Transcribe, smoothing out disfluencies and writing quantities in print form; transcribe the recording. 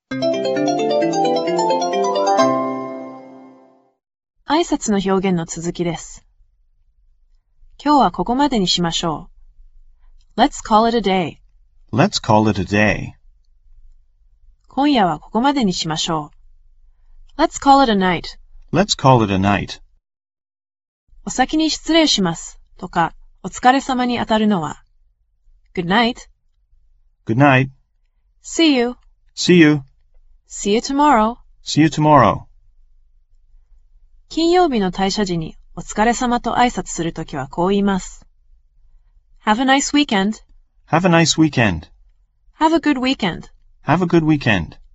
挨拶の表現の続きです。今日はここまでにしましょう。Let's call it a day. Let's call it a day. 今夜はここまでにしましょう。Let's call it a night. Let's call it a night. お先に失礼しますとかお疲れ様にあたるのは Good night. Good night. See you. See you. See you tomorrow. See you tomorrow. 金曜日の退社時にお疲れ様と挨拶するときはこう言います。Have a nice weekend. Have a nice weekend. Have a good weekend. Have a good weekend.